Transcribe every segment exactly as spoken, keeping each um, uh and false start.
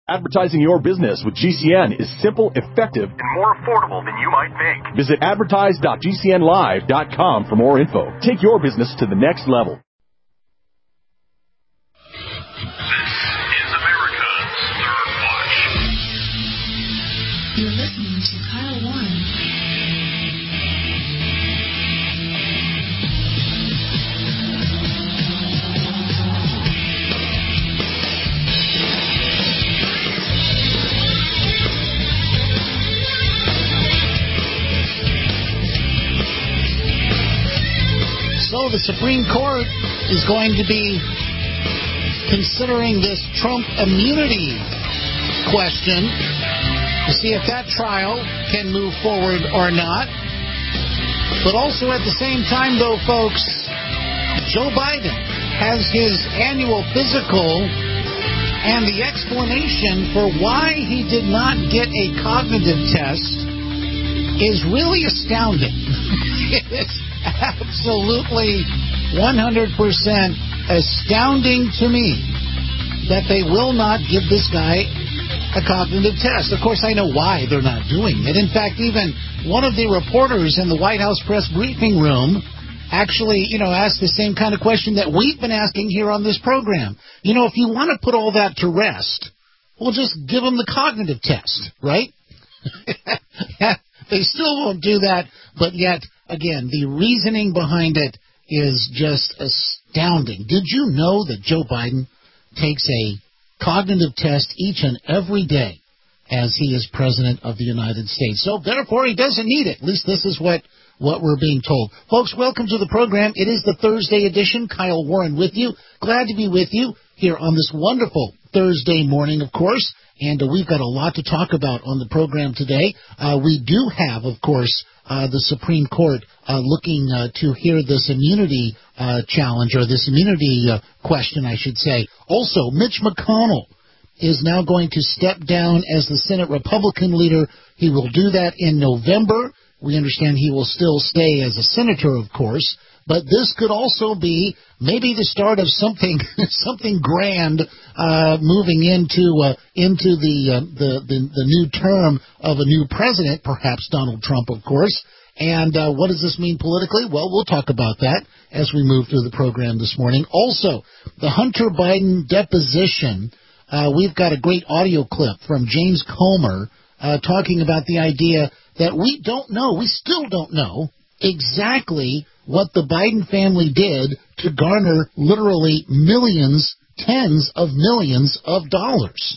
Advertising your business with G C N is simple, effective, and more affordable than you might think. Visit advertise dot g c n live dot com for more info. Take your business to the next level. This is America's Third Watch. You're listening to Kyle Warren. So the Supreme Court is going to be considering this Trump immunity question to see if that trial can move forward or not. But also at the same time, though, folks, Joe Biden has his annual physical, and the explanation for why he did not get a cognitive test is really astounding. It's absolutely one hundred percent astounding to me that they will not give this guy a cognitive test. Of course, I know why they're not doing it. In fact, even one of the reporters in the White House press briefing room actually, you know, asked the same kind of question that we've been asking here on this program. You know, if you want to put all that to rest, well, just give him the cognitive test, right? They still won't do that, but yet, again, the reasoning behind it is just astounding. Did you know that Joe Biden takes a cognitive test each and every day as he is president of the United States? So, therefore, he doesn't need it. At least this is what, what we're being told. Folks, welcome to the program. It is the Thursday edition. Kyle Warren with you. Glad to be with you here on this wonderful Thursday morning, of course. And uh, we've got a lot to talk about on the program today. Uh, we do have, of course, uh, the Supreme Court uh, looking uh, to hear this immunity uh, challenge, or this immunity uh, question, I should say. Also, Mitch McConnell is now going to step down as the Senate Republican leader. He will do that in November. We understand he will still stay as a senator, of course. But this could also be maybe the start of something something grand uh, moving into uh, into the, uh, the the the new term of a new president, perhaps Donald Trump, of course. And uh, what does this mean politically? Well, we'll talk about that as we move through the program this morning. Also, the Hunter Biden deposition. Uh, we've got a great audio clip from James Comer uh, talking about the idea that we don't know, we still don't know exactly what the Biden family did to garner literally millions, tens of millions of dollars,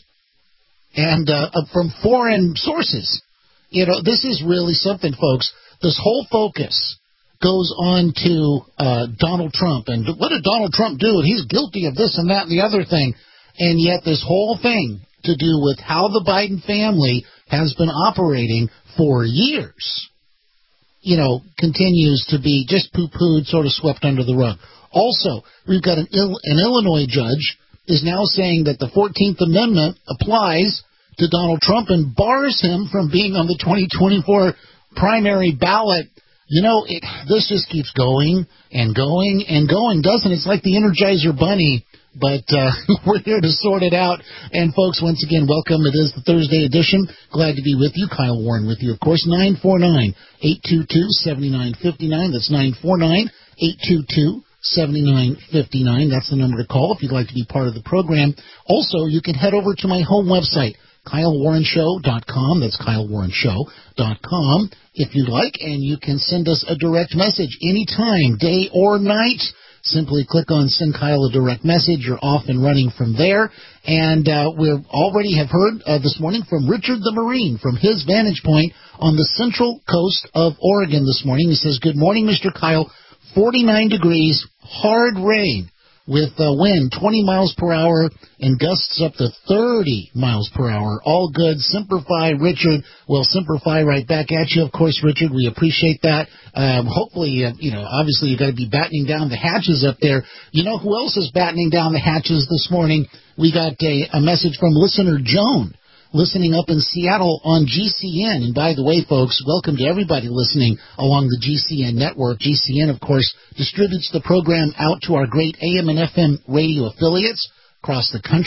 and uh, from foreign sources. You know, this is really something, folks. This whole focus goes on to uh, Donald Trump, and what did Donald Trump do? And he's guilty of this and that and the other thing, and yet this whole thing to do with how the Biden family has been operating for years, you know, continues to be just poo-pooed, sort of swept under the rug. Also, we've got an, Il- an Illinois judge is now saying that the fourteenth Amendment applies to Donald Trump and bars him from being on the twenty twenty-four primary ballot. You know, it, this just keeps going and going and going, doesn't it? It's like the Energizer Bunny, but uh, we're here to sort it out. And, folks, once again, welcome. It is the Thursday edition. Glad to be with you. Kyle Warren with you, of course. nine four nine, eight two two, seven nine five nine. That's nine four nine, eight two two, seven nine five nine. That's the number to call if you'd like to be part of the program. Also, you can head over to my home website, Kyle Warren Show dot com. That's Kyle Warren Show dot com if you'd like, and you can send us a direct message anytime, day or night. Simply click on Send Kyle a Direct Message. You're off and running from there. And uh, we already have heard uh, this morning from Richard the Marine from his vantage point on the central coast of Oregon this morning. He says, "Good morning, Mister Kyle. forty-nine degrees, hard rain with uh, wind twenty miles per hour and gusts up to thirty miles per hour. All good. Semper Fi, Richard." Well, Semper Fi right back at you, of course, Richard. We appreciate that. Um, hopefully, uh, you know, obviously you've got to be battening down the hatches up there. You know who else is battening down the hatches this morning? We got a, a message from listener Joan, listening up in Seattle on G C N. And by the way, folks, welcome to everybody listening along the G C N network. G C N, of course, distributes the program out to our great A M and F M radio affiliates across the country.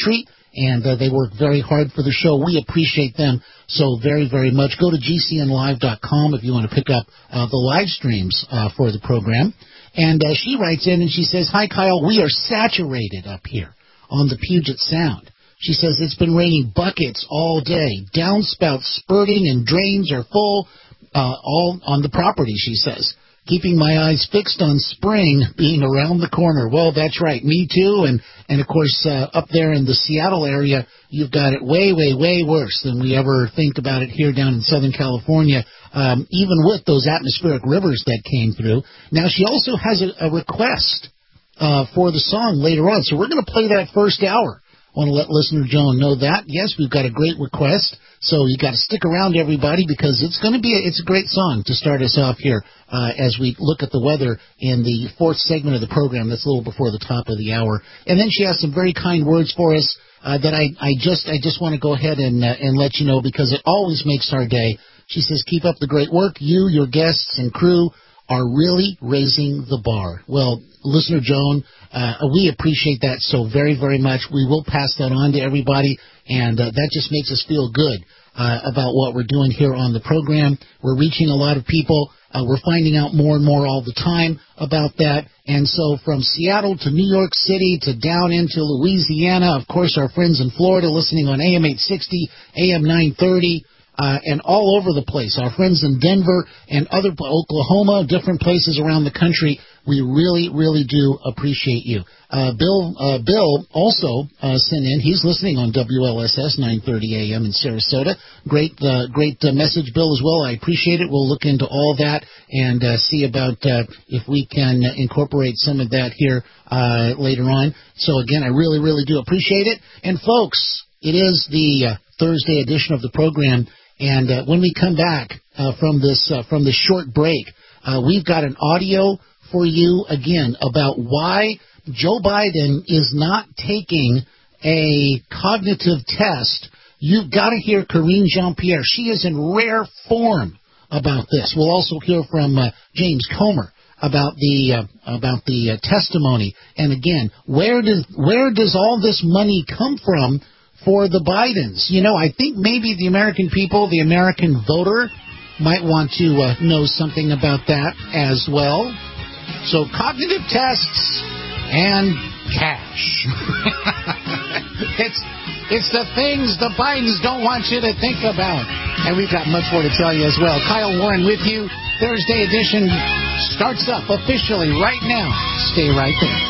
and uh, they work very hard for the show. We appreciate them so very, very much. Go to G C N live dot com if you want to pick up uh, the live streams uh, for the program. And uh, she writes in and she says, "Hi, Kyle, we are saturated up here on the Puget Sound." She says it's been raining buckets all day. Downspouts spurting and drains are full, uh, all on the property, she says. Keeping my eyes fixed on spring being around the corner. Well, that's right. Me too. And, and of course, uh, up there in the Seattle area, you've got it way, way, way worse than we ever think about it here down in Southern California, um, even with those atmospheric rivers that came through. Now, she also has a, a request uh, for the song later on. So we're going to play that first hour. I want to let listener Joan know that. Yes, we've got a great request, so you got to stick around, everybody, because it's going to be a, it's a great song to start us off here uh, as we look at the weather in the fourth segment of the program. That's a little before the top of the hour, and then she has some very kind words for us uh, that I, I just I just want to go ahead and uh, and let you know because it always makes our day. She says, "Keep up the great work. You, your guests, and crew are really raising the bar." Well, listener Joan, uh, we appreciate that so very, very much. We will pass that on to everybody, and uh, that just makes us feel good uh, about what we're doing here on the program. We're reaching a lot of people. Uh, we're finding out more and more all the time about that. And so from Seattle to New York City to down into Louisiana, of course, our friends in Florida listening on A M eight sixty, A M nine thirty, Uh, and all over the place. Our friends in Denver and other Oklahoma, different places around the country, we really, really do appreciate you. Uh, Bill uh, Bill also uh, sent in. He's listening on W L S S nine thirty A M in Sarasota. Great uh, great uh, message, Bill, as well. I appreciate it. We'll look into all that and uh, see about uh, if we can incorporate some of that here uh, later on. So, again, I really, really do appreciate it. And, folks, it is the uh, Thursday edition of the program. And uh, when we come back uh, from this uh, from this short break, uh, we've got an audio for you again about why Joe Biden is not taking a cognitive test. You've got to hear Karine Jean-Pierre. She is in rare form about this. We'll also hear from uh, James Comer about the uh, about the uh, testimony. And again, where does where does all this money come from for the Bidens? You know, I think maybe the American people, the American voter, might want to uh, know something about that as well. So cognitive tests and cash. it's it's the things the Bidens don't want you to think about. And we've got much more to tell you as well. Kyle Warren with you. Thursday edition starts up officially right now. Stay right there.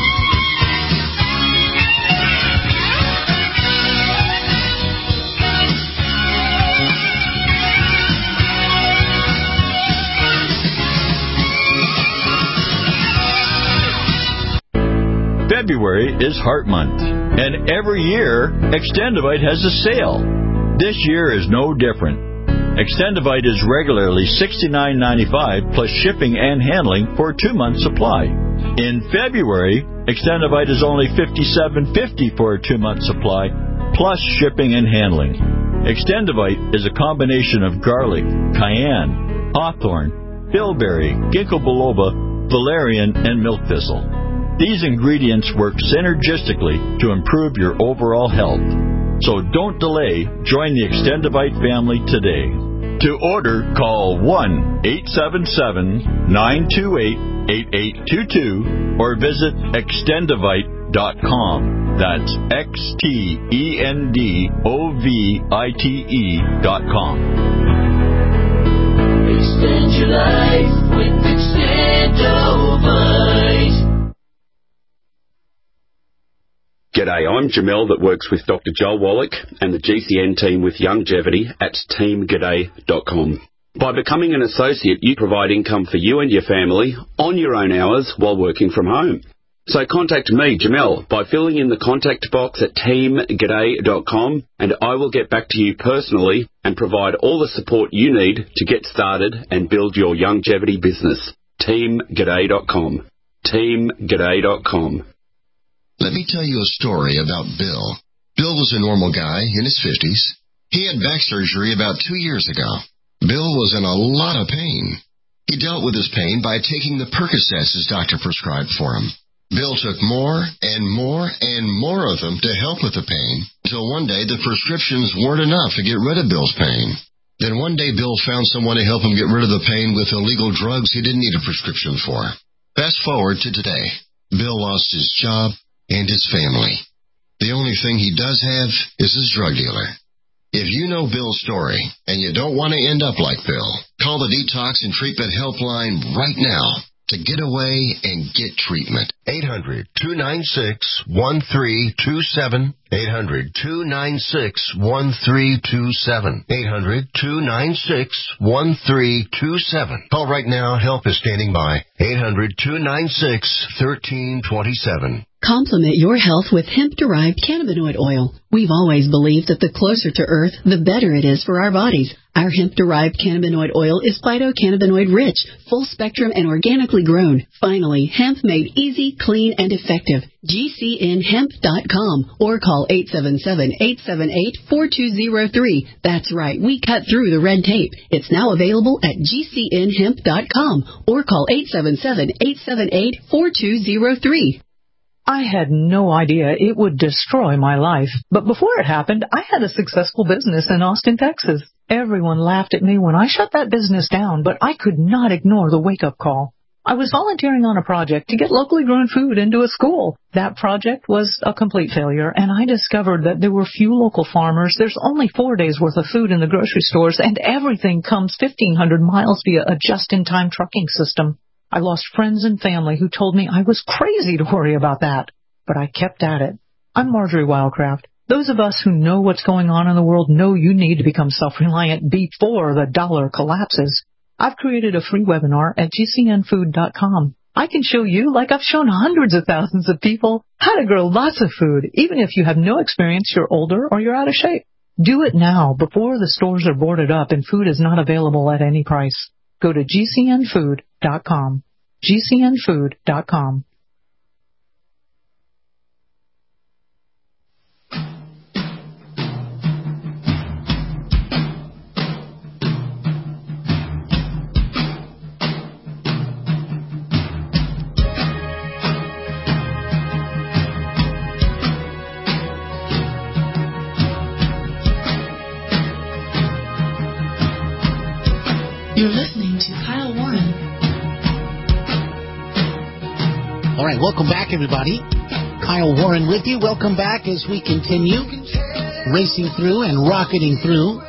February is Heart Month, and every year, Extendivite has a sale. This year is no different. Extendivite is regularly sixty-nine ninety-five plus shipping and handling for a two-month supply. In February, Extendivite is only fifty-seven fifty for a two-month supply plus shipping and handling. Extendivite is a combination of garlic, cayenne, hawthorn, bilberry, ginkgo biloba, valerian, and milk thistle. These ingredients work synergistically to improve your overall health. So don't delay. Join the Extendivite family today. To order, call one eight seven seven, nine two eight, eight eight two two or visit extendivite dot com. That's X T E N D O V I T E dot com. Extend your life with Extendivite. G'day, I'm Jamel that works with Doctor Joel Wallach and the G C N team with Longevity at team g'day dot com. By becoming an associate, you provide income for you and your family on your own hours while working from home. So contact me, Jamel, by filling in the contact box at team g'day dot com and I will get back to you personally and provide all the support you need to get started and build your longevity business. team g'day dot com. team g'day dot com. Let me tell you a story about Bill. Bill was a normal guy in his fifties. He had back surgery about two years ago. Bill was in a lot of pain. He dealt with his pain by taking the Percocets his doctor prescribed for him. Bill took more and more and more of them to help with the pain, until one day the prescriptions weren't enough to get rid of Bill's pain. Then one day Bill found someone to help him get rid of the pain with illegal drugs he didn't need a prescription for. Fast forward to today. Bill lost his job and his family. The only thing he does have is his drug dealer. If you know Bill's story and you don't want to end up like Bill, call the Detox and Treatment Helpline right now to get away and get treatment. eight hundred, two nine six, one three two seven. eight hundred, two nine six, one three two seven. eight hundred, two nine six, one three two seven. Call right now. Help is standing by. eight hundred, two nine six, one three two seven. Complement your health with hemp-derived cannabinoid oil. We've always believed that the closer to Earth, the better it is for our bodies. Our hemp-derived cannabinoid oil is phytocannabinoid-rich, full-spectrum, and organically grown. Finally, hemp made easy, clean, and effective. G C N hemp dot com or call eight seven seven, eight seven eight, four two zero three. That's right, we cut through the red tape. It's now available at G C N hemp dot com or call eight seven seven, eight seven eight, four two zero three. I had no idea it would destroy my life. But before it happened, I had a successful business in Austin, Texas. Everyone laughed at me when I shut that business down, but I could not ignore the wake-up call. I was volunteering on a project to get locally grown food into a school. That project was a complete failure, and I discovered that there were few local farmers. There's only four days' worth of food in the grocery stores, and everything comes fifteen hundred miles via a just-in-time trucking system. I lost friends and family who told me I was crazy to worry about that, but I kept at it. I'm Marjorie Wildcraft. Those of us who know what's going on in the world know you need to become self-reliant before the dollar collapses. I've created a free webinar at G C N food dot com. I can show you, like I've shown hundreds of thousands of people, how to grow lots of food, even if you have no experience, you're older, or you're out of shape. Do it now, before the stores are boarded up and food is not available at any price. Go to G C N food dot com. G C N food dot com. You're listening to Kyle Warren. All right, welcome back, everybody. Kyle Warren with you. Welcome back as we continue racing through and rocketing through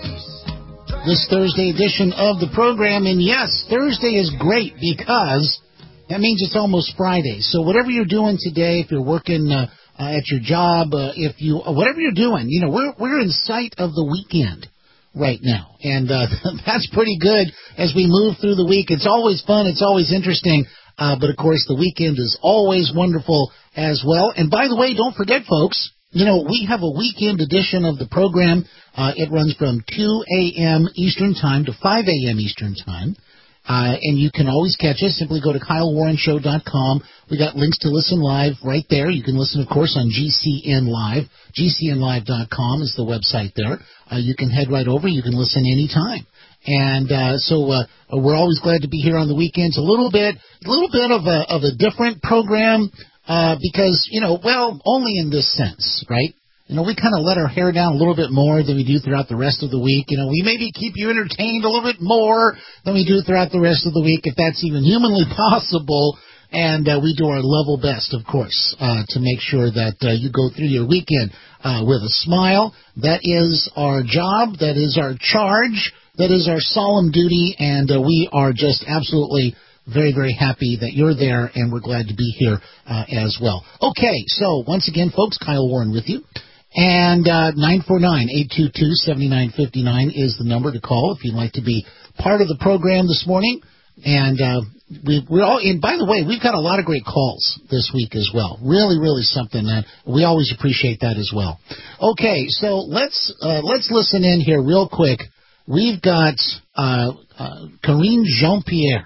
this Thursday edition of the program. And yes, Thursday is great because that means it's almost Friday. So whatever you're doing today, if you're working uh, uh, at your job, uh, if you uh, whatever you're doing, you know, we're we're in sight of the weekend right now. And uh, that's pretty good as we move through the week. It's always fun. It's always interesting. Uh, but, of course, the weekend is always wonderful as well. And, by the way, don't forget, folks, you know, we have a weekend edition of the program. Uh, it runs from two a.m. Eastern Time to five a.m. Eastern Time. Uh, and you can always catch us. Simply go to Kyle Warren Show dot com. We got links to listen live right there. You can listen, of course, on G C N Live. G C N live dot com is the website there. Uh, you can head right over. You can listen anytime. And uh, so uh, we're always glad to be here on the weekends. A little bit, a little bit of a of a different program uh, because, you know, well, only in this sense, right? You know, we kind of let our hair down a little bit more than we do throughout the rest of the week. You know, we maybe keep you entertained a little bit more than we do throughout the rest of the week, if that's even humanly possible. And uh, we do our level best, of course, uh, to make sure that uh, you go through your weekend uh, with a smile. That is our job. That is our charge. That is our solemn duty. And uh, we are just absolutely very, very happy that you're there, and we're glad to be here uh, as well. Okay, so once again, folks, Kyle Warren with you. And uh, nine four nine, eight two two, seven nine five nine is the number to call if you'd like to be part of the program this morning. And uh, we, we're all, and by the way, we've got a lot of great calls this week as well. Really, really something that we always appreciate that as well. Okay, so let's uh, let's listen in here real quick. We've got uh, uh, Karine Jean-Pierre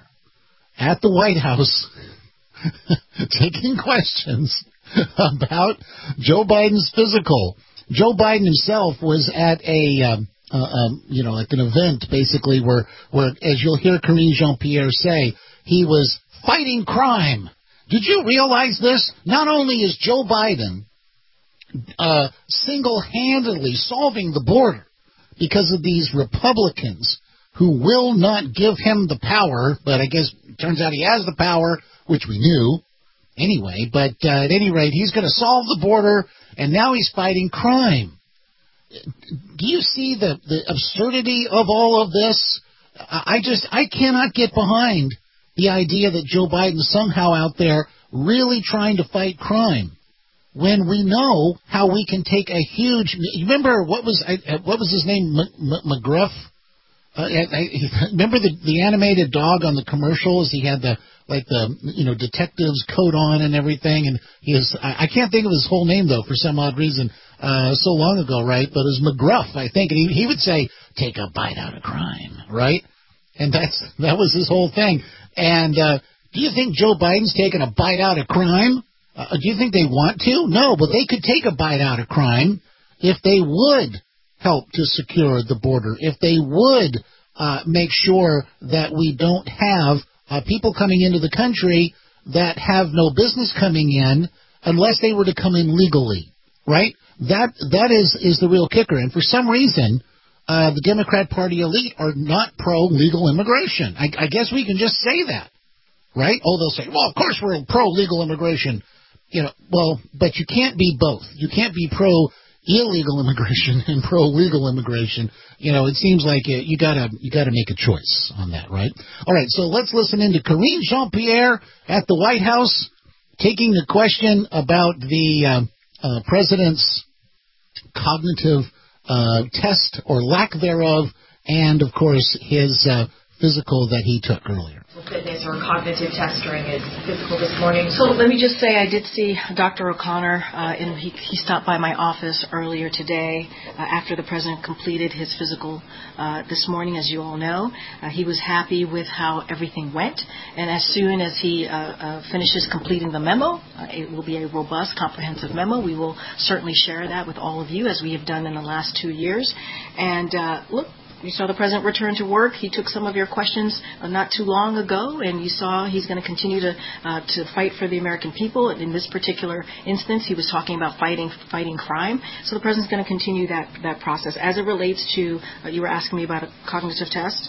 at the White House taking questions about Joe Biden's physical. Joe Biden himself was at a, um, uh, um, you know, like an event basically where, where, as you'll hear Karine Jean-Pierre say, he was fighting crime. Did you realize this? Not only is Joe Biden uh, single-handedly solving the border because of these Republicans who will not give him the power, but I guess it turns out he has the power, which we knew anyway, but uh, at any rate, he's going to solve the border, and now he's fighting crime. Do you see the, the absurdity of all of this? I just, I cannot get behind the idea that Joe Biden's somehow out there really trying to fight crime when we know how we can take a huge, remember what was, what was his name, M- M- McGruff? Uh, I, I, remember the, the animated dog on the commercials? He had the, like the, you know, detective's coat on and everything, and he is, I, I can't think of his whole name, though, for some odd reason, uh, so long ago, right? But it was McGruff, I think, and he, he would say, take a bite out of crime, right? And that's, that was his whole thing. And, uh, do you think Joe Biden's taking a bite out of crime? Uh, do you think they want to? No, but they could take a bite out of crime if they would help to secure the border, if they would uh, make sure that we don't have uh, people coming into the country that have no business coming in unless they were to come in legally, right? That that is, is the real kicker. And for some reason, uh, the Democrat Party elite are not pro-legal immigration. I, I guess we can just say that, right? Oh, they'll say, well, of course we're pro-legal immigration. You know, well, but you can't be both. You can't be pro-illegal immigration and pro-legal immigration. You know, it seems like you, you gotta you gotta make a choice on that, right? All right, so let's listen in to Karine Jean-Pierre at the White House taking the question about the uh, uh, president's cognitive uh, test or lack thereof, and of course his uh, physical that he took earlier. Fitness or cognitive test during his physical this morning. So let me just say I did see Doctor O'Connor, uh, and he, he stopped by my office earlier today uh, after the president completed his physical uh, this morning, as you all know. Uh, he was happy with how everything went, and as soon as he uh, uh, finishes completing the memo, uh, it will be a robust, comprehensive memo. We will certainly share that with all of you, as we have done in the last two years. And uh, look, you saw the president return to work. He took some of your questions uh, not too long ago, and you saw he's going to continue to uh, to fight for the American people. In this particular instance, he was talking about fighting fighting crime. So the president's going to continue that that process. As it relates to, uh, you were asking me about a cognitive test.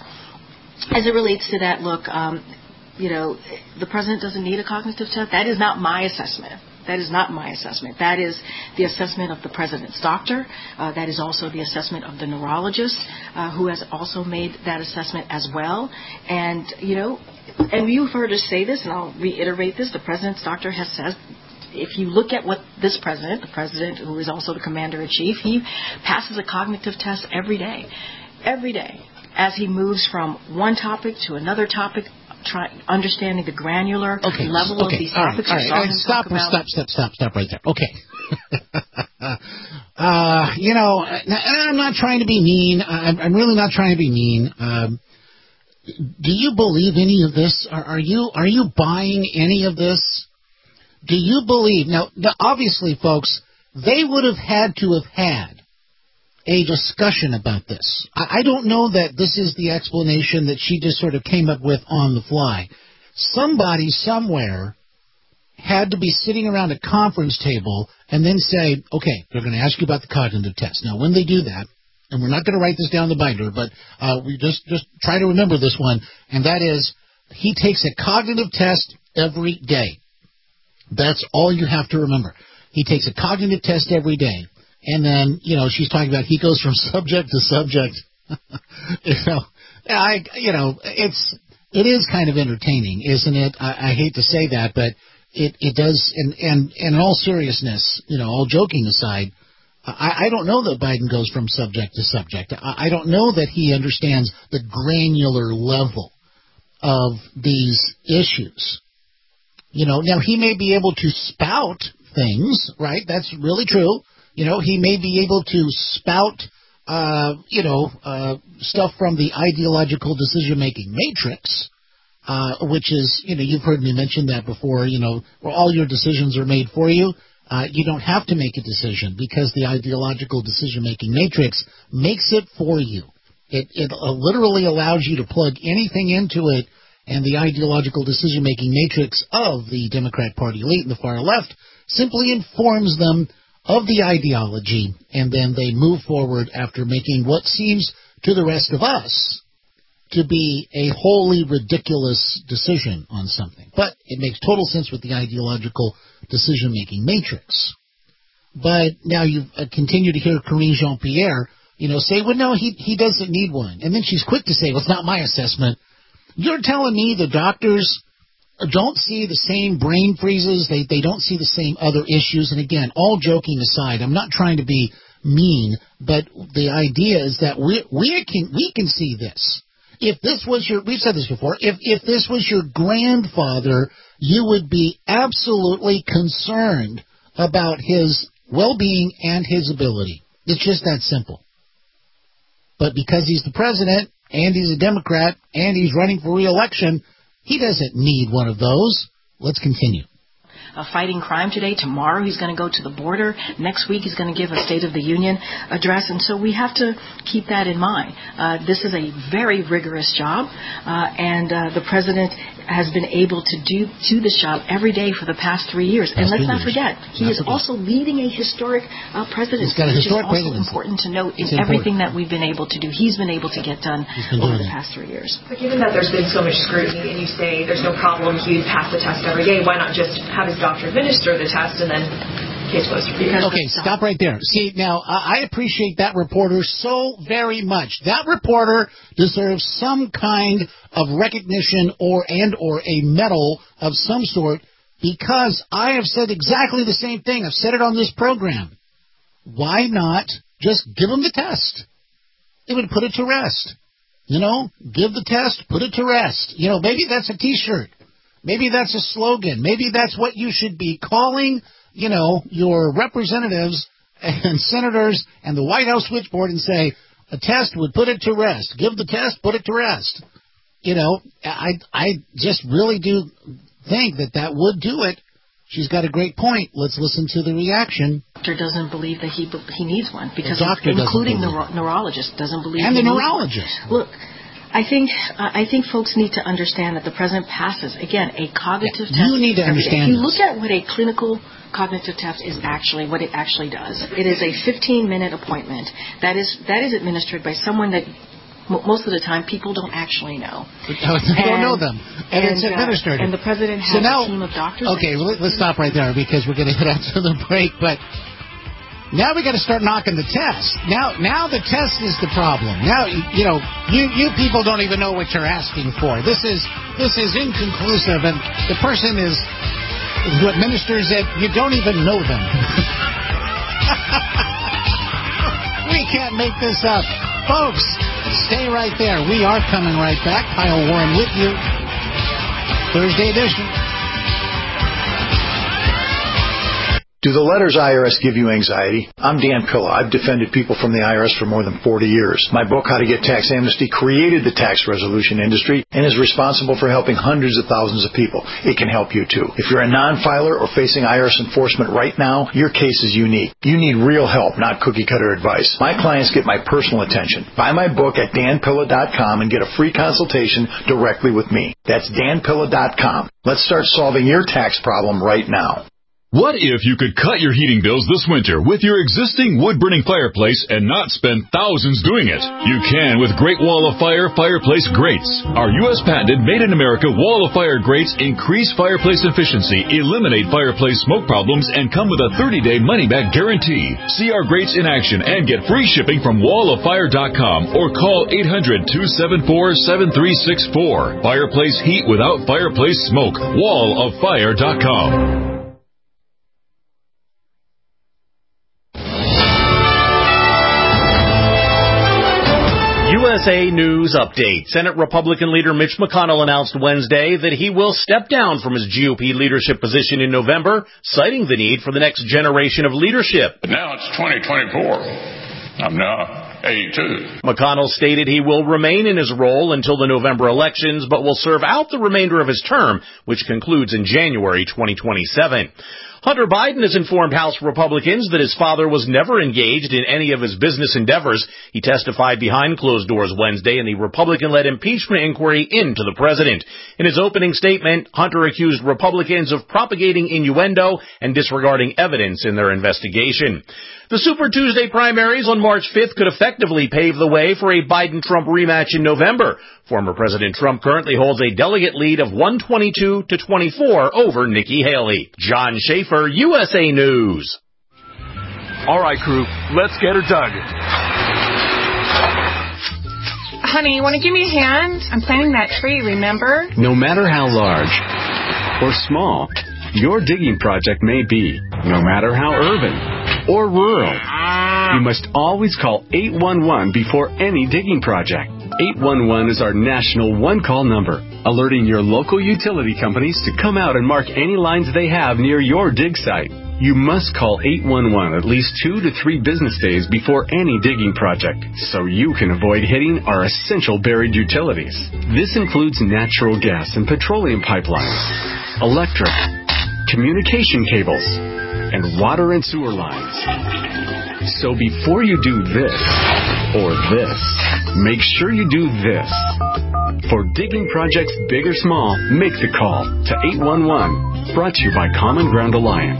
As it relates to that, look, um, you know, the president doesn't need a cognitive test. That is not my assessment. That is not my assessment. That is the assessment of the president's doctor. Uh, that is also the assessment of the neurologist, uh, who has also made that assessment as well. And, you know, and you've heard us say this, and I'll reiterate this, the president's doctor has said, if you look at what this president, the president who is also the commander-in-chief, he passes a cognitive test every day, every day, as he moves from one topic to another topic, Try, understanding the granular okay. level okay. of these all topics. Right. All right. Stop, stop, stop, stop, stop right there. Okay. uh, you know, I'm not trying to be mean. I'm, I'm really not trying to be mean. Um, do you believe any of this? Are, are you are you buying any of this? Do you believe? Now, obviously, folks, they would have had to have had a discussion about this. I, I don't know that this is the explanation that she just sort of came up with on the fly. Somebody somewhere had to be sitting around a conference table and then say, okay, they're going to ask you about the cognitive test. Now, when they do that, and we're not going to write this down in the binder, but uh, we just, just try to remember this one, and that is he takes a cognitive test every day. That's all you have to remember. He takes a cognitive test every day. And then, you know, she's talking about he goes from subject to subject. you know, I, you know, it's, it is kind of entertaining, isn't it? I, I hate to say that, but it, it does. And, and, and in all seriousness, you know, all joking aside, I, I don't know that Biden goes from subject to subject. I, I don't know that he understands the granular level of these issues. You know, now he may be able to spout things, right? That's really true. You know, he may be able to spout, uh, you know, uh, stuff from the ideological decision-making matrix, uh, which is, you know, you've heard me mention that before, you know, where all your decisions are made for you. Uh, you don't have to make a decision because the ideological decision-making matrix makes it for you. It, it uh, literally allows you to plug anything into it and the ideological decision-making matrix of the Democrat Party elite and the far left simply informs them of the ideology, and then they move forward after making what seems to the rest of us to be a wholly ridiculous decision on something. But it makes total sense with the ideological decision-making matrix. But now you uh, continue to hear Karine Jean-Pierre, you know, say, well, no, he he doesn't need one. And then she's quick to say, well, it's not my assessment. You're telling me the doctors don't see the same brain freezes, they, they don't see the same other issues. And again, all joking aside, I'm not trying to be mean, but the idea is that we we can we can see this. If this was your, we've said this before, if, if this was your grandfather, you would be absolutely concerned about his well-being and his ability. It's just that simple. But because he's the president, and he's a Democrat, and he's running for re-election, he doesn't need one of those. Let's continue. Uh, fighting crime today. Tomorrow he's going to go to the border. Next week he's going to give a State of the Union address. And so we have to keep that in mind. Uh, this is a very rigorous job, uh, and uh, the president has been able to do, do this job every day for the past three years. And let's not forget, he is also leading a historic uh, presidency, He's got a historic which is also presidency. important to note in It's everything important. that we've been able to do. He's been able to get done over the past three years. But given that there's been so much scrutiny and you say there's no problem, he'd pass the test every day, why not just have his doctor administer the test and then case closed? Because okay, stop right there. See, now, I appreciate that reporter so very much. That reporter deserves some kind of recognition or and or a medal of some sort, because I have said exactly the same thing. I've said it on this program. Why not just give them the test? It would put it to rest. You know, give the test, put it to rest. You know, maybe that's a T-shirt. Maybe that's a slogan. Maybe that's what you should be calling, you know, your representatives and senators and the White House switchboard and say, a test would put it to rest. Give the test, put it to rest. You know, I I just really do think that that would do it. She's got a great point. Let's listen to the reaction. The doctor doesn't believe that he he needs one, because The doctor including the doesn't believe. neurologist doesn't believe And he the needs neurologist. one. Look, I think uh, I think folks need to understand that the president passes, again, a cognitive Yeah, test. you need to every day. understand If you this. look at what a clinical cognitive test is actually, what it actually does, it is a fifteen-minute appointment that is that is administered by someone that m- most of the time people don't actually know. They don't know them. And, and, it's administered. Uh, and the president has So now- a team of doctors. Okay, well, let's stop right there because we're going to head out to the break. But now we got to start knocking the test. Now, now the test is the problem. Now, you know, you you people don't even know what you're asking for. This is this is inconclusive, and the person is who administers it. You don't even know them. We can't make this up, folks. Stay right there. We are coming right back. Kyle Warren with you. Thursday edition. Do the letters I R S give you anxiety? I'm Dan Pilla. I've defended people from the I R S for more than forty years. My book, How to Get Tax Amnesty, created the tax resolution industry and is responsible for helping hundreds of thousands of people. It can help you too. If you're a non-filer or facing I R S enforcement right now, your case is unique. You need real help, not cookie-cutter advice. My clients get my personal attention. Buy my book at dan pilla dot com and get a free consultation directly with me. That's dan pilla dot com. Let's start solving your tax problem right now. What if you could cut your heating bills this winter with your existing wood-burning fireplace and not spend thousands doing it? You can with Great Wall of Fire fireplace grates. Our U S patented made-in-America Wall of Fire grates increase fireplace efficiency, eliminate fireplace smoke problems, and come with a thirty-day money-back guarantee. See our grates in action and get free shipping from wall of fire dot com or call eight hundred, two seven four, seven three six four. Fireplace heat without fireplace smoke. wall of fire dot com. U S A News Update. Senate Republican leader Mitch McConnell announced Wednesday that he will step down from his G O P leadership position in November, citing the need for the next generation of leadership. But now it's twenty twenty-four. I'm now eighty-two. McConnell stated he will remain in his role until the November elections, but will serve out the remainder of his term, which concludes in January twenty twenty-seven. Hunter Biden has informed House Republicans that his father was never engaged in any of his business endeavors. He testified behind closed doors Wednesday in the Republican-led impeachment inquiry into the president. In his opening statement, Hunter accused Republicans of propagating innuendo and disregarding evidence in their investigation. The Super Tuesday primaries on March fifth could effectively pave the way for a Biden-Trump rematch in November. Former President Trump currently holds a delegate lead of one twenty-two to twenty-four over Nikki Haley. John Schaefer, U S A News. All right, crew, let's get her dug. Honey, you want to give me a hand? I'm planting that tree, remember? No matter how large or small your digging project may be, no matter how urban or rural, you must always call eight one one before any digging project. eight one one is our national one-call number, alerting your local utility companies to come out and mark any lines they have near your dig site. You must call eight one one at least two to three business days before any digging project, so you can avoid hitting our essential buried utilities. This includes natural gas and petroleum pipelines, electric, communication cables, and water and sewer lines. So before you do this or this, make sure you do this. For digging projects big or small, make the call to eight one one. Brought to you by Common Ground Alliance.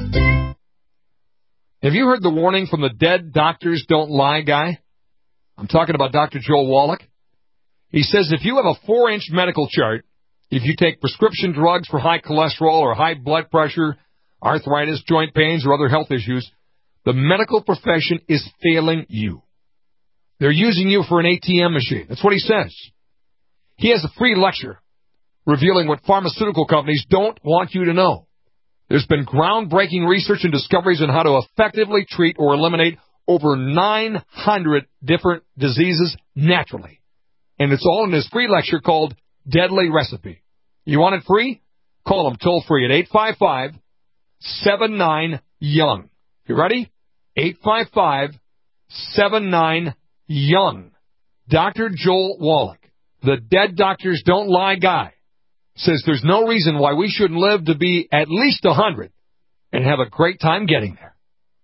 Have you heard the warning from the Dead Doctors Don't Lie guy? I'm talking about Doctor Joel Wallach. He says if you have a four-inch medical chart, if you take prescription drugs for high cholesterol or high blood pressure, arthritis, joint pains, or other health issues, the medical profession is failing you. They're using you for an A T M machine. That's what he says. He has a free lecture revealing what pharmaceutical companies don't want you to know. There's been groundbreaking research and discoveries on how to effectively treat or eliminate over nine hundred different diseases naturally. And it's all in his free lecture called Deadly Recipe. You want it free? Call him toll free at eight five five, seven nine, young. You ready? eight five five, seven nine, young. Doctor Joel Wallach, the Dead Doctors Don't Lie guy, says there's no reason why we shouldn't live to be at least one hundred and have a great time getting there.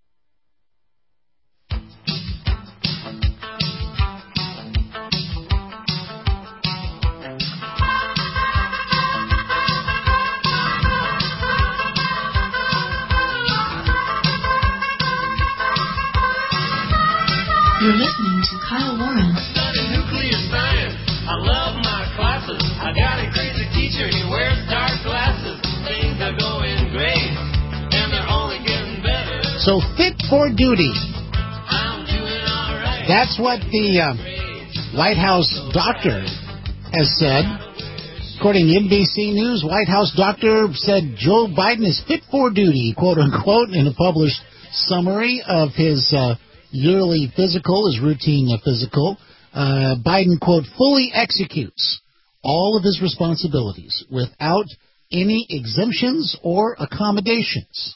You're listening to Kyle Warren. Study nuclear science. I love my classes. I got a crazy teacher. He wears dark glasses. Things are going great, and they're only getting better. So fit for duty. I'm doing all right. That's what the uh, White House doctor has said. According to N B C News, White House doctor said Joe Biden is fit for duty, quote unquote, in a published summary of his uh, yearly physical, his routine physical. Uh, Biden, quote, fully executes all of his responsibilities without any exemptions or accommodations,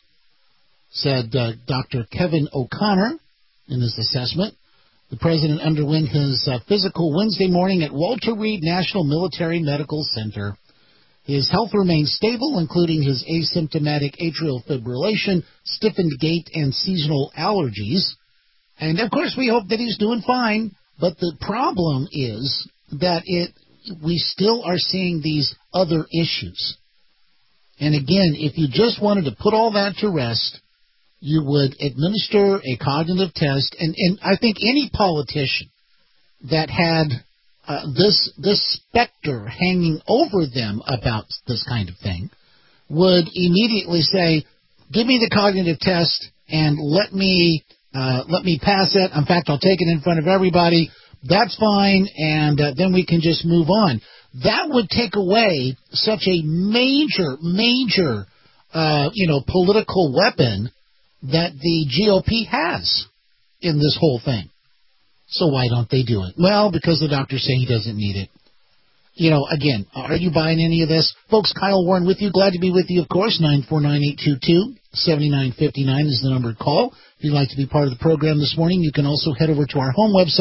said uh, Doctor Kevin O'Connor in his assessment. The president underwent his uh, physical Wednesday morning at Walter Reed National Military Medical Center. His health remains stable, including his asymptomatic atrial fibrillation, stiffened gait, and seasonal allergies. And, of course, we hope that he's doing fine. But the problem is that it we still are seeing these other issues. And, again, if you just wanted to put all that to rest, you would administer a cognitive test. And, and I think any politician that had uh, this this specter hanging over them about this kind of thing would immediately say, give me the cognitive test and let me... Uh, let me pass it. In fact, I'll take it in front of everybody. That's fine, and uh, then we can just move on. That would take away such a major, major, uh, you know, political weapon that the G O P has in this whole thing. So why don't they do it? Well, because the doctors say he doesn't need it. You know, again, are you buying any of this? Folks, Kyle Warren with you. Glad to be with you, of course. nine four nine, eight two two, seven nine five nine is the number to call. If you'd like to be part of the program this morning, you can also head over to our home website,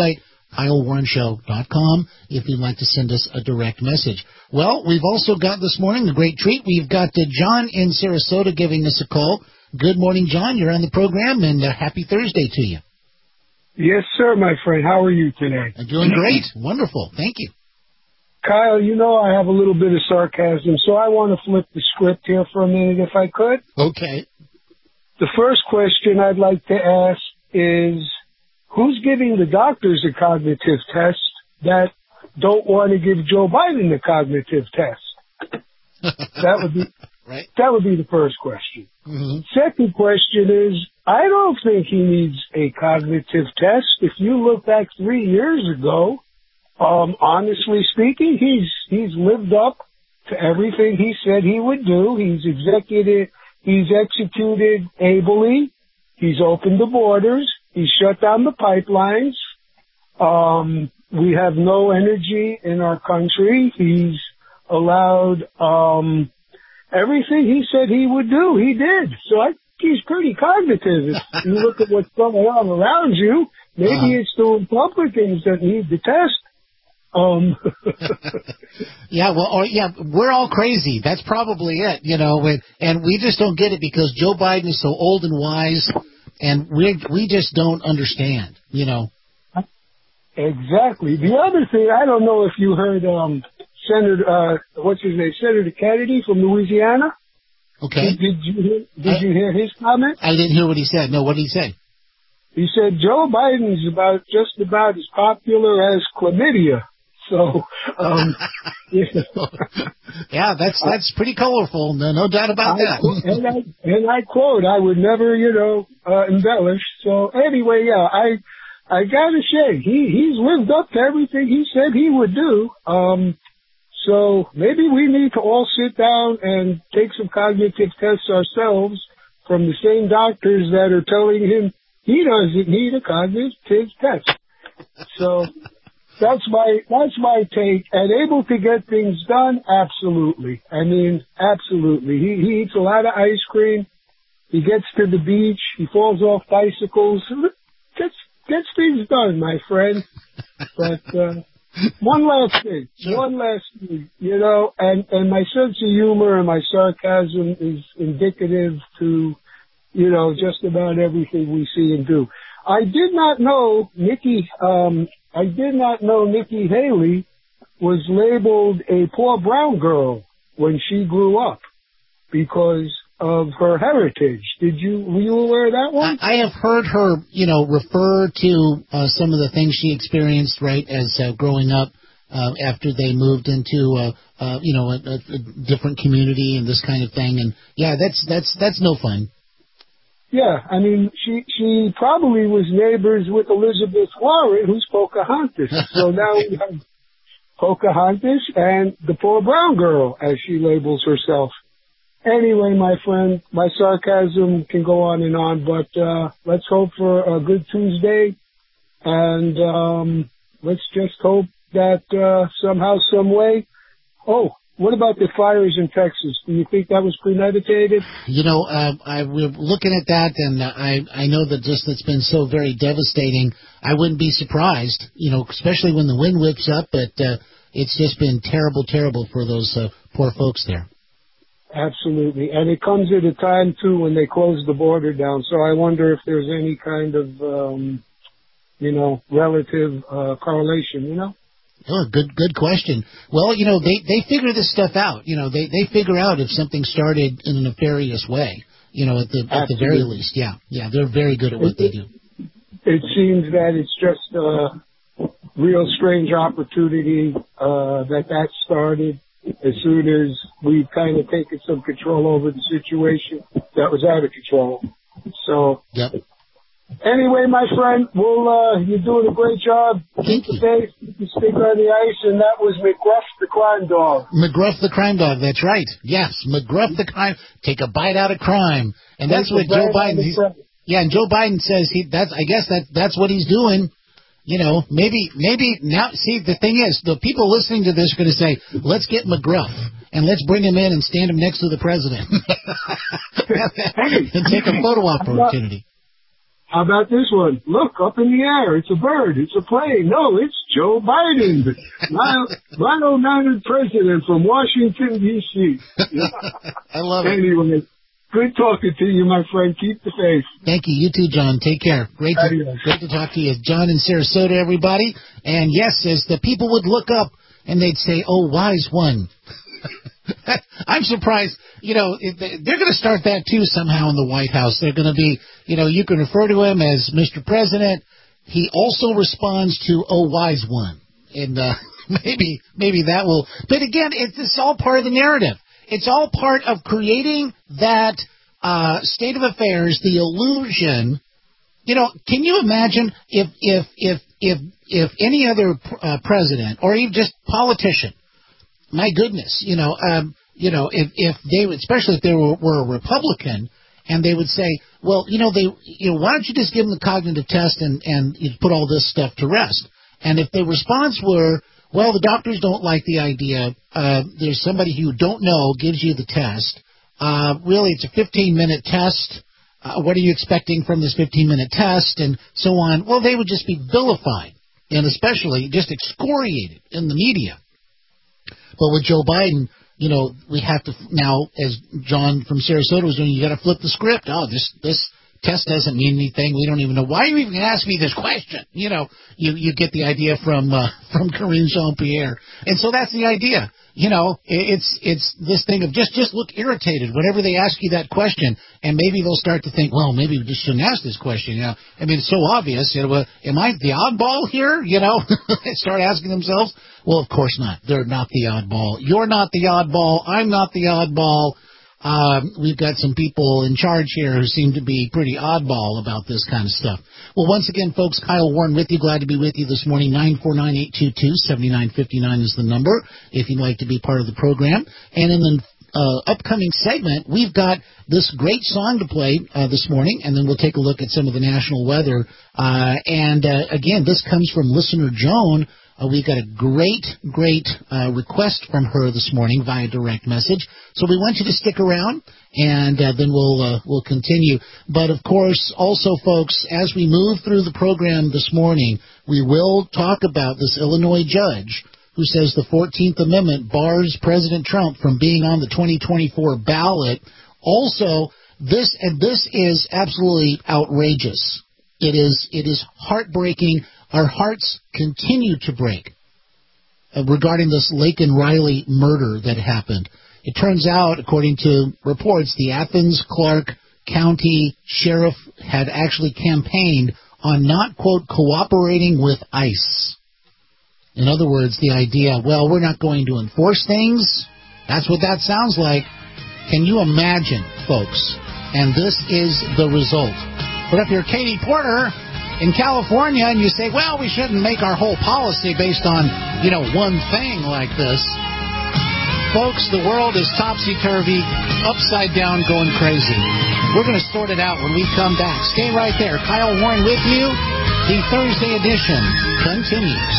Kyle Warren Show dot com if you'd like to send us a direct message. Well, we've also got this morning a great treat. We've got uh, John in Sarasota giving us a call. Good morning, John. You're on the program, and uh, happy Thursday to you. Yes, sir, my friend. How are you today? I'm doing great. Wonderful. Thank you. Kyle, you know I have a little bit of sarcasm, so I want to flip the script here for a minute if I could. Okay. The first question I'd like to ask is, who's giving the doctors a cognitive test that don't want to give Joe Biden a cognitive test? That would be right. That would be the first question. Mm-hmm. Second question is, I don't think he needs a cognitive test. If you look back three years ago, um, honestly speaking, he's he's lived up to everything he said he would do. He's executed, he's executed ably. He's opened the borders. He's shut down the pipelines. Um, we have no energy in our country. He's allowed um, everything he said he would do. He did. So I think he's pretty cognitive. If you look at what's going on around you, maybe uh-huh. it's the Republicans that need the test. Um. yeah, well, or, yeah, we're all crazy. That's probably it, you know, and, and we just don't get it because Joe Biden is so old and wise, and we we just don't understand, you know. Exactly. The other thing, I don't know if you heard um, Senator, uh, what's his name, Senator Kennedy from Louisiana. Okay. Did, did you hear, did I, you hear his comment? I didn't hear what he said. No, what did he say? He said Joe Biden's about just about as popular as chlamydia. So, um, you know. yeah, that's that's pretty colorful. No, no doubt about I, that. and, I, and I quote, I would never, you know, uh, embellish. So anyway, yeah, I I gotta say, he he's lived up to everything he said he would do. Um, so maybe we need to all sit down and take some cognitive tests ourselves from the same doctors that are telling him he doesn't need a cognitive test. So. That's my that's my take. And able to get things done, absolutely. I mean, absolutely. He, he eats a lot of ice cream. He gets to the beach. He falls off bicycles. Gets gets things done, my friend. But uh, one last thing, sure. one last thing, you know. And and my sense of humor and my sarcasm is indicative to, you know, just about everything we see and do. I did not know Nikki. Um, I did not know Nikki Haley was labeled a poor brown girl when she grew up because of her heritage. Did you, were you aware of that one? I, I have heard her, you know, refer to uh, some of the things she experienced, right, as uh, growing up uh, after they moved into, uh, uh, you know, a, a different community and this kind of thing. And yeah, that's that's that's no fun. Yeah, I mean, she she probably was neighbors with Elizabeth Warren, who's Pocahontas. So now we have Pocahontas and the poor brown girl, as she labels herself. Anyway, my friend, my sarcasm can go on and on, but uh, let's hope for a good Tuesday, and um, let's just hope that uh, somehow, some way. Oh. What about the fires in Texas? Do you think that was premeditated? You know, uh, I, we're looking at that, and I I know that just it's been so very devastating. I wouldn't be surprised, you know, especially when the wind whips up, but uh, it's just been terrible, terrible for those uh, poor folks there. Absolutely. And it comes at a time, too, when they close the border down. So I wonder if there's any kind of, um, you know, relative uh, correlation, you know? Oh, good, good question. Well, you know, they, they figure this stuff out. You know, they, they figure out if something started in a nefarious way, you know, at the, at the very least. Yeah. Yeah. They're very good at what it, they do. It seems that it's just a real strange opportunity, uh, that that started as soon as we've kind of taken some control over the situation that was out of control. So. Yep. Anyway, my friend, well, uh, you're doing a great job. Thank you. Today, you stick on the ice, and that was McGruff the crime dog. McGruff the crime dog, that's right. Yes, McGruff the crime, take a bite out of crime. And that's, that's what Joe Biden, he's, yeah, and Joe Biden says he, that's, I guess that, that's what he's doing. You know, maybe, maybe now, see, the thing is, the people listening to this are going to say, let's get McGruff. And let's bring him in and stand him next to the president. And take a photo opportunity. How about this one? Look, up in the air. It's a bird. It's a plane. No, it's Joe Biden, mild-mannered president from Washington, D C I love it. Anyway, good talking to you, my friend. Keep the faith. Thank you. You too, John. Take care. Great to, great to talk to you. John in Sarasota, everybody. And yes, as the people would look up and they'd say, oh, wise one. I'm surprised, you know, they're going to start that too somehow in the White House. They're going to be, you know, you can refer to him as Mister President. He also responds to, oh, wise one. And uh, maybe maybe that will. But again, it's, it's all part of the narrative. It's all part of creating that uh, state of affairs, the illusion. You know, can you imagine if if if if, if any other uh, president or even just politician, my goodness, you know, um, you know, if, if they, especially if they were, were a Republican, and they would say, well, you know, they, you know, why don't you just give them the cognitive test and and you put all this stuff to rest? And if the response were, well, the doctors don't like the idea. Uh, there's somebody who you don't know gives you the test. Uh, really, it's a fifteen minute test. Uh, what are you expecting from this fifteen minute test? And so on. Well, they would just be vilified, and especially just excoriated in the media. But with Joe Biden, you know, we have to now, as John from Sarasota was doing, you got to flip the script. Oh, this this test doesn't mean anything. We don't even know. Why are you even going to ask me this question? You know, you you get the idea from uh, from Karine Jean-Pierre. And so that's the idea. You know, it's it's this thing of just, just look irritated whenever they ask you that question, and maybe they'll start to think, well, maybe we just shouldn't ask this question. You know, I mean, it's so obvious. You know, well, am I the oddball here? You know, they start asking themselves. Well, of course not. They're not the oddball. You're not the oddball. I'm not the oddball. Um, we've got some people in charge here who seem to be pretty oddball about this kind of stuff. Well, once again, folks, Kyle Warren with you. Glad to be with you this morning. nine four nine, eight two two, seven nine five nine is the number if you'd like to be part of the program. And in the uh, upcoming segment, we've got this great song to play uh, this morning, and then we'll take a look at some of the national weather. Uh, and, uh, again, this comes from listener Joan. Uh, we got a great, great uh, request from her this morning via direct message. So we want you to stick around, and uh, then we'll uh, we'll continue. But, of course, also, folks, as we move through the program this morning, we will talk about this Illinois judge who says the fourteenth Amendment bars President Trump from being on the twenty twenty-four ballot. Also, this and this is absolutely outrageous. It is it is heartbreaking. Our hearts continue to break uh, regarding this Laken Riley murder that happened. It turns out, according to reports, the Athens Clarke County Sheriff had actually campaigned on not, quote, cooperating with ICE. In other words, the idea, well, we're not going to enforce things. That's what that sounds like. Can you imagine, folks? And this is the result. But if you're Katie Porter in California and you say, well, we shouldn't make our whole policy based on, you know, one thing like this. Folks, the world is topsy-turvy, upside down, going crazy. We're going to sort it out when we come back. Stay right there. Kyle Warren with you. The Thursday edition continues.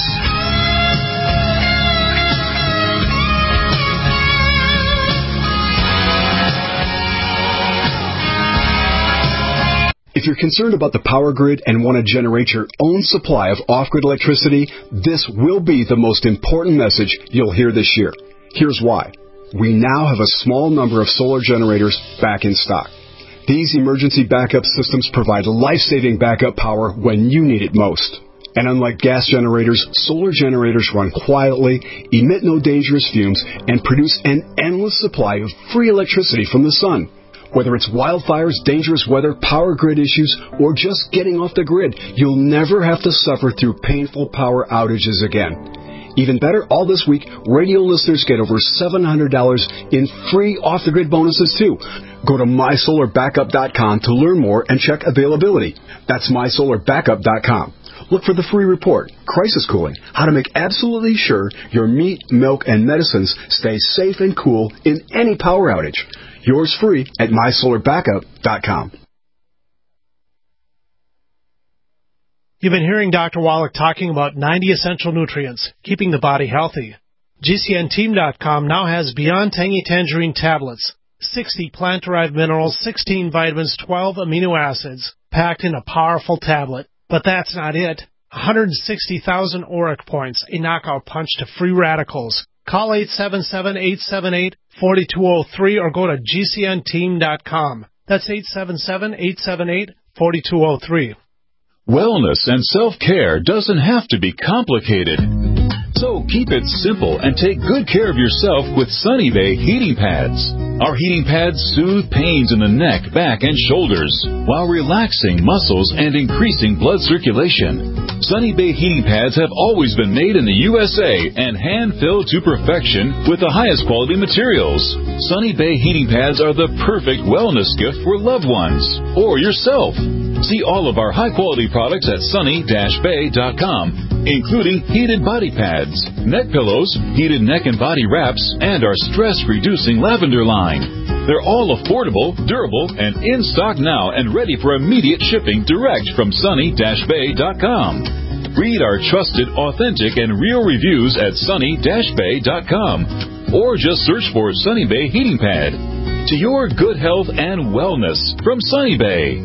If you're concerned about the power grid and want to generate your own supply of off-grid electricity, this will be the most important message you'll hear this year. Here's why. We now have a small number of solar generators back in stock. These emergency backup systems provide life-saving backup power when you need it most. And unlike gas generators, solar generators run quietly, emit no dangerous fumes, and produce an endless supply of free electricity from the sun. Whether it's wildfires, dangerous weather, power grid issues, or just getting off the grid, you'll never have to suffer through painful power outages again. Even better, all this week, radio listeners get over seven hundred dollars in free off-the-grid bonuses, too. Go to my solar backup dot com to learn more and check availability. That's my solar backup dot com. Look for the free report, Crisis Cooling, how to make absolutely sure your meat, milk, and medicines stay safe and cool in any power outage. Yours free at my solar backup dot com. You've been hearing Doctor Wallach talking about ninety essential nutrients, keeping the body healthy. G C N team dot com now has Beyond Tangy Tangerine tablets. sixty plant-derived minerals, sixteen vitamins, twelve amino acids, packed in a powerful tablet. But that's not it. one hundred sixty thousand auric points, a knockout punch to free radicals. Call eight seven seven, eight seven eight, four two zero three or go to G C N team dot com. That's eight seven seven, eight seven eight, four two zero three. Wellness and self-care doesn't have to be complicated. So keep it simple and take good care of yourself with Sunny Bay heating pads. Our heating pads soothe pains in the neck, back, and shoulders while relaxing muscles and increasing blood circulation. Sunny Bay heating pads have always been made in the U S A and hand-filled to perfection with the highest quality materials. Sunny Bay heating pads are the perfect wellness gift for loved ones or yourself. See all of our high-quality products at sunny dash bay dot com, including heated body pads, neck pillows, heated neck and body wraps, and our stress-reducing lavender line. They're all affordable, durable, and in stock now and ready for immediate shipping direct from sunny dash bay dot com. Read our trusted, authentic, and real reviews at sunny dash bay dot com or just search for Sunny Bay Heating Pad. To your good health and wellness from Sunny Bay.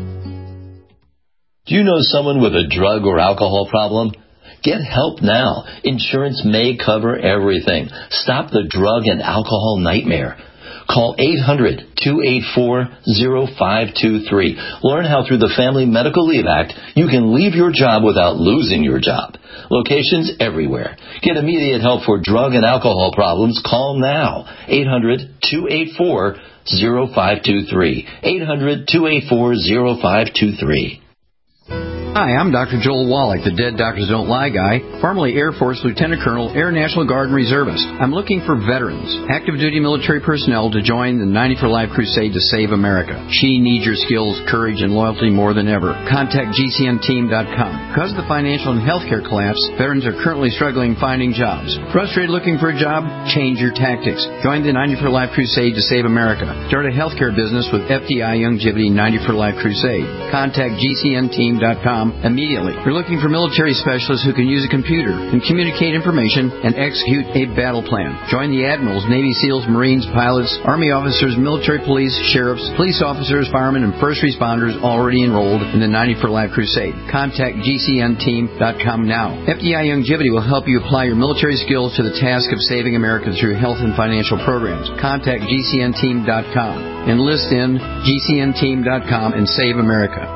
Do you know someone with a drug or alcohol problem? Get help now. Insurance may cover everything. Stop the drug and alcohol nightmare. Call eight hundred, two eight four, zero five two three. Learn how through the Family Medical Leave Act you can leave your job without losing your job. Locations everywhere. Get immediate help for drug and alcohol problems. Call now. eight hundred, two eight four, zero five two three. eight hundred, two eight four, zero five two three. Hi, I'm Doctor Joel Wallach, the Dead Doctors Don't Lie guy, formerly Air Force Lieutenant Colonel, Air National Guard and Reservist. I'm looking for veterans, active duty military personnel to join the ninety for Life crusade to save America. She needs your skills, courage, and loyalty more than ever. Contact G C N team dot com. Because of the financial and healthcare collapse, veterans are currently struggling finding jobs. Frustrated looking for a job? Change your tactics. Join the ninety for Life crusade to save America. Start a healthcare business with F D I Youngevity ninety for Life crusade. Contact G C N team dot com immediately. We're looking for military specialists who can use a computer and communicate information and execute a battle plan. Join the admirals, Navy SEALs, Marines, pilots, Army officers, military police, sheriffs, police officers, firemen, and first responders already enrolled in the ninety for Life crusade. Contact G C N team dot com now. F D I Youngevity will help you apply your military skills to the task of saving America through health and financial programs. Contact G C N team dot com. Enlist in G C N team dot com and save America.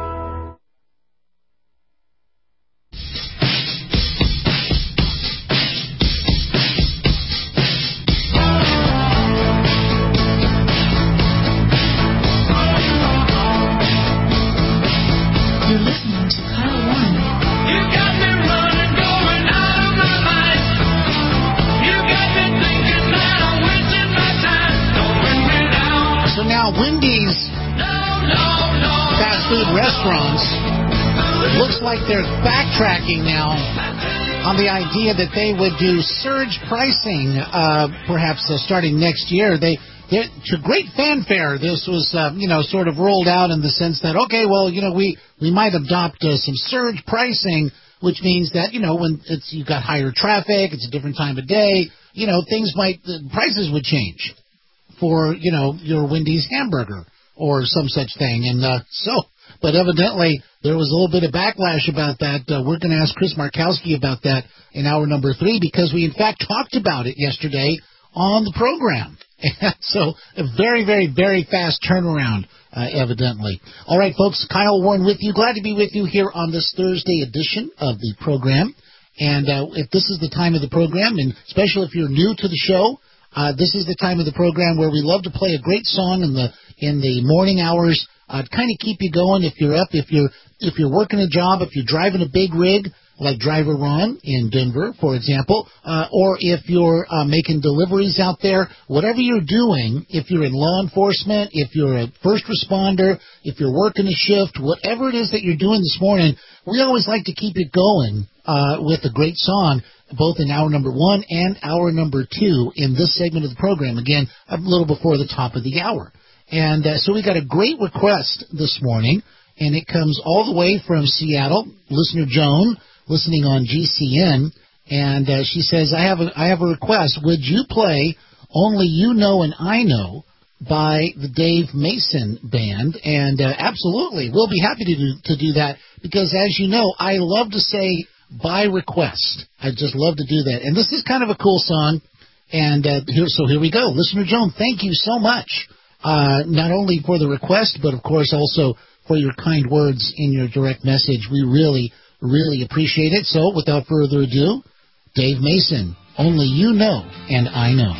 They're backtracking now on the idea that they would do surge pricing, uh, perhaps uh, starting next year. They, to great fanfare, this was, uh, you know, sort of rolled out in the sense that, okay, well, you know, we, we might adopt uh, some surge pricing, which means that, you know, when it's you've got higher traffic, it's a different time of day, you know, things might, the prices would change for, you know, your Wendy's hamburger or some such thing. And uh, so, but evidently there was a little bit of backlash about that. Uh, we're going to ask Chris Markowski about that in hour number three because we, in fact, talked about it yesterday on the program. And so a very, very, very fast turnaround, uh, evidently. All right, folks, Kyle Warren with you. Glad to be with you here on this Thursday edition of the program. And uh, if this is the time of the program, and especially if you're new to the show, uh, this is the time of the program where we love to play a great song in the in the morning hours. Uh, kind of keep you going if you're up, if you're if you're working a job, if you're driving a big rig like Driver Ron in Denver, for example, uh, or if you're uh, making deliveries out there, whatever you're doing, if you're in law enforcement, if you're a first responder, if you're working a shift, whatever it is that you're doing this morning, we always like to keep it going uh, with a great song, both in hour number one and hour number two in this segment of the program, again, a little before the top of the hour. And uh, so we got a great request this morning, and it comes all the way from Seattle. Listener Joan, listening on G C N, and uh, she says, I have a, I have a request. Would you play Only You Know and I Know by the Dave Mason Band, and uh, absolutely, we'll be happy to do, to do that, because as you know, I love to say by request. I just love to do that, and this is kind of a cool song, and uh, here, so here we go. Listener Joan, thank you so much, uh, not only for the request, but of course also for your kind words in your direct message. We really, really appreciate it. So without further ado, Dave Mason, Only You Know and I Know.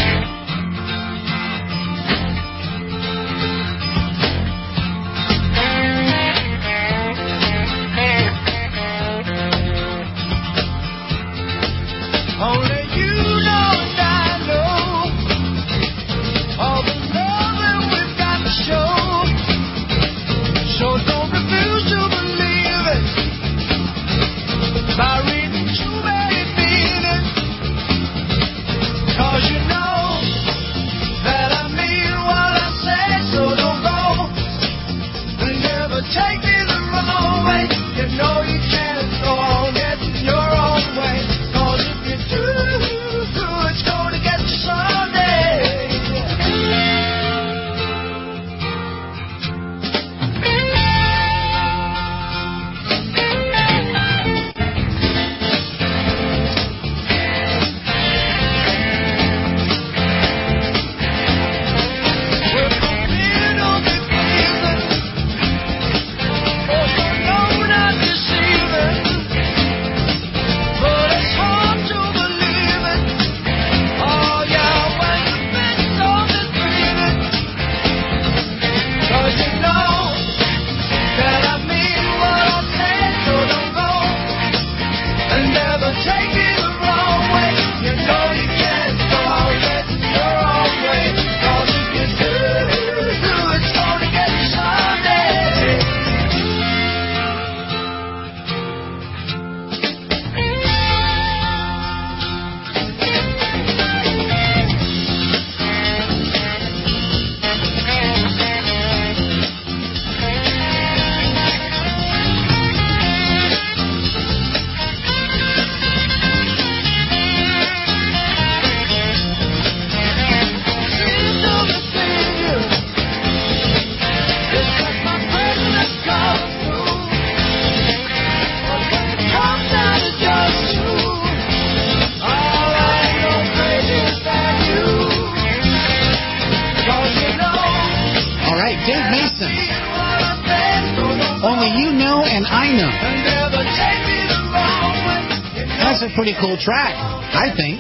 Pretty cool track, I think,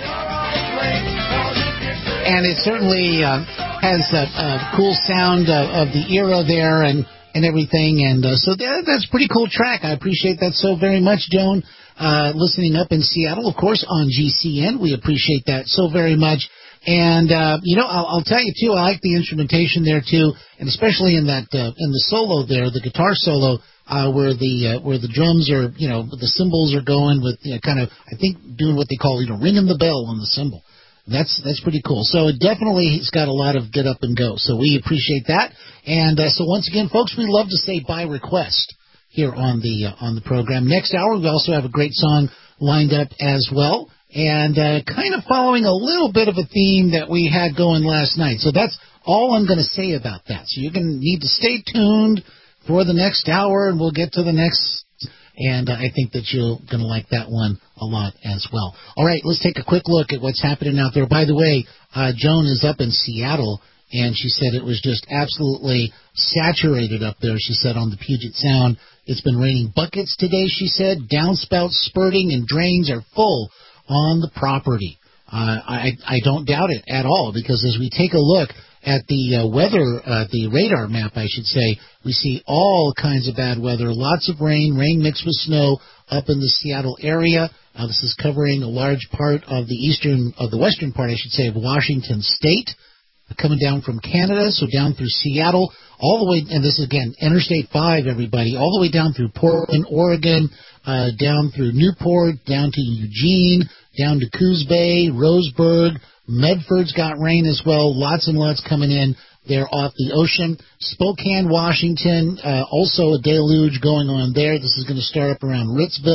and it certainly uh, has a, a cool sound of, of the era there and, and everything, and uh, so that, that's a pretty cool track. I appreciate that so very much, Joan, uh, listening up in Seattle, of course, on G C N. We appreciate that so very much, and uh, you know, I'll, I'll tell you too, I like the instrumentation there too, and especially in that uh, in the solo there, the guitar solo. Uh, where the uh, where the drums are, you know, the cymbals are going with, you know, kind of, I think, doing what they call, you know, ringing the bell on the cymbal. That's that's pretty cool. So it definitely has got a lot of get up and go. So we appreciate that. And uh, so once again, folks, we love to say by request here on the uh, on the program. Next hour, we also have a great song lined up as well, and uh, kind of following a little bit of a theme that we had going last night. So that's all I'm going to say about that. So you're going to need to stay tuned for the next hour, and we'll get to the next, and uh, I think that you're going to like that one a lot as well. All right, let's take a quick look at what's happening out there. By the way, uh, Joan is up in Seattle, and she said it was just absolutely saturated up there, she said, on the Puget Sound. It's been raining buckets today, she said. Downspouts spurting and drains are full on the property. Uh, I, I don't doubt it at all, because as we take a look at the uh, weather, uh, the radar map, I should say, we see all kinds of bad weather, lots of rain, rain mixed with snow up in the Seattle area. Uh, this is covering a large part of the eastern, of the western part, I should say, of Washington State, coming down from Canada, so down through Seattle, all the way, and this is, again, Interstate five, everybody, all the way down through Portland, Oregon, uh, down through Newport, down to Eugene, down to Coos Bay, Roseburg. Medford's got rain as well, lots and lots coming in there off the ocean. Spokane, Washington, uh, also a deluge going on there. This is going to start up around Ritzville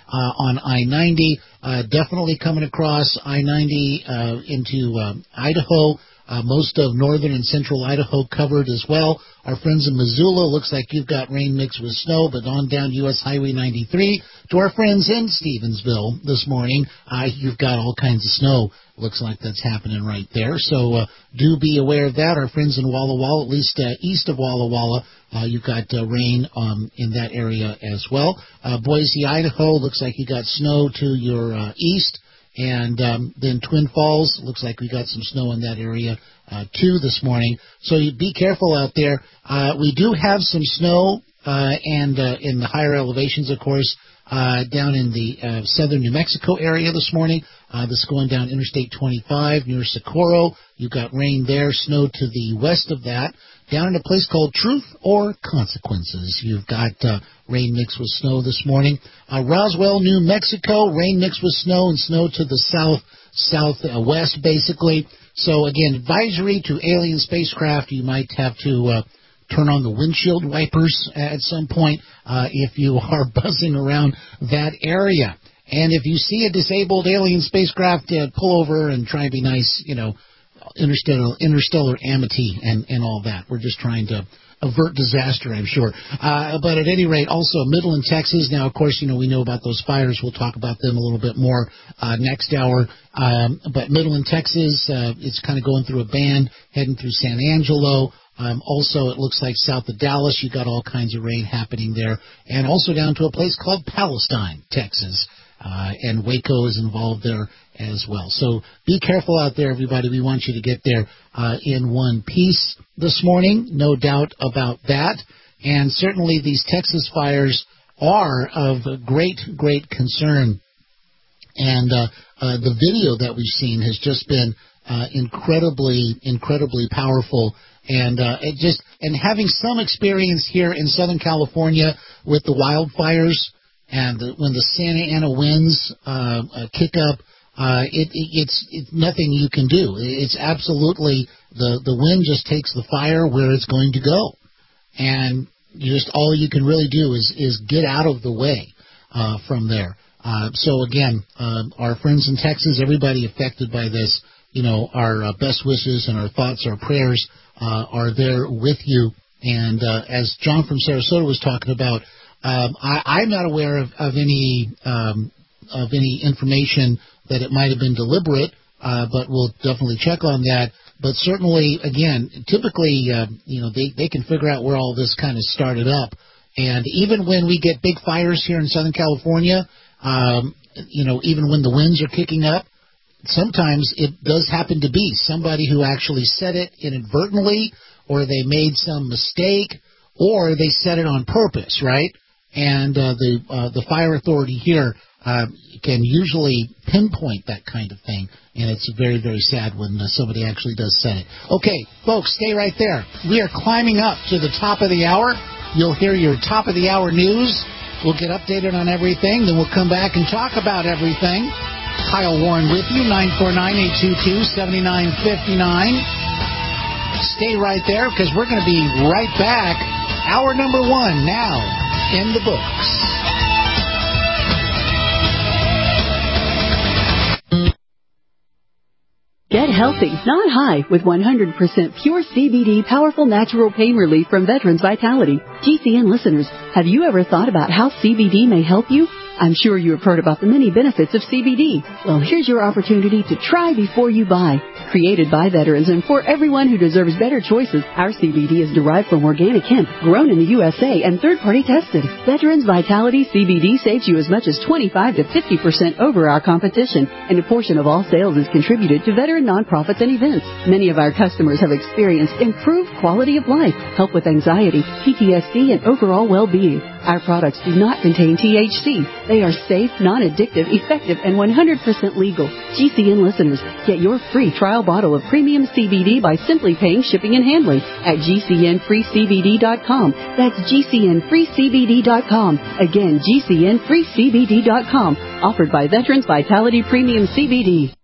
uh, on I ninety, uh, definitely coming across I ninety uh, into uh, Idaho. Uh, most of northern and central Idaho covered as well. Our friends in Missoula, looks like you've got rain mixed with snow, but on down U S Highway ninety-three to our friends in Stevensville this morning, uh, you've got all kinds of snow. Looks like that's happening right there. So uh, do be aware of that. Our friends in Walla Walla, at least uh, east of Walla Walla, uh, you've got uh, rain um, in that area as well. Uh, Boise, Idaho, looks like you got snow to your uh, east. And um, then Twin Falls, looks like we got some snow in that area, uh, too, this morning. So you be careful out there. Uh, we do have some snow uh, and uh, in the higher elevations, of course, uh, down in the uh, southern New Mexico area this morning. Uh, this going down Interstate twenty-five near Socorro. You've got rain there, snow to the west of that. Down in a place called Truth or Consequences, you've got uh, rain mixed with snow this morning. Uh, Roswell, New Mexico, rain mixed with snow and snow to the south, southwest, basically. So, again, advisory to alien spacecraft. You might have to uh, turn on the windshield wipers at some point uh, if you are buzzing around that area. And if you see a disabled alien spacecraft, uh, pull over and try and be nice, you know, interstellar, interstellar amity and, and all that. We're just trying to avert disaster, I'm sure. Uh, but at any rate, also Midland, Texas. Now, of course, you know, we know about those fires. We'll talk about them a little bit more uh, next hour. Um, but Midland, Texas, uh, it's kind of going through a band, heading through San Angelo. Um, also, it looks like south of Dallas, you got all kinds of rain happening there. And also down to a place called Palestine, Texas. Uh, and Waco is involved there as well. So be careful out there, everybody. We want you to get there uh, in one piece this morning, no doubt about that. And certainly these Texas fires are of great, great concern. And uh, uh, the video that we've seen has just been uh, incredibly, incredibly powerful. And uh, it just and having some experience here in Southern California with the wildfires. And the, when the Santa Ana winds uh, uh, kick up, uh, it, it, it's, it's nothing you can do. It's absolutely, the, the wind just takes the fire where it's going to go. And you just all you can really do is, is get out of the way uh, from there. Uh, so, again, uh, our friends in Texas, everybody affected by this, you know, our uh, best wishes and our thoughts, our prayers uh, are there with you. And uh, as John from Sarasota was talking about, Um, I, I'm not aware of, of any um, of any information that it might have been deliberate, uh, but we'll definitely check on that. But certainly, again, typically, uh, you know, they, they can figure out where all this kind of started up. And even when we get big fires here in Southern California, um, you know, even when the winds are kicking up, sometimes it does happen to be somebody who actually set it inadvertently, or they made some mistake, or they set it on purpose, right? And uh, the uh, the fire authority here uh, can usually pinpoint that kind of thing, and it's very, very sad when uh, somebody actually does set it. Okay, folks, stay right there. We are climbing up to the top of the hour. You'll hear your top of the hour news. We'll get updated on everything. Then we'll come back and talk about everything. Kyle Warren with you, nine four nine, eight two two, seven nine five nine. Stay right there because we're going to be right back. Hour number one now in the books. Get healthy, not high, with one hundred percent pure C B D powerful natural pain relief from Veterans Vitality. G C N listeners, have you ever thought about how C B D may help you? I'm sure you have heard about the many benefits of C B D. Well, here's your opportunity to try before you buy. Created by veterans and for everyone who deserves better choices, our C B D is derived from organic hemp, grown in the U S A, and third-party tested. Veterans Vitality C B D saves you as much as twenty-five to fifty percent over our competition, and a portion of all sales is contributed to veteran nonprofits and events. Many of our customers have experienced improved quality of life, help with anxiety, P T S D, and overall well-being. Our products do not contain T H C. They are safe, non-addictive, effective, and one hundred percent legal. G C N listeners, get your free trial bottle of premium C B D by simply paying shipping and handling at G C N free C B D dot com. That's G C N free C B D dot com. Again, G C N free C B D dot com. Offered by Veterans Vitality Premium C B D.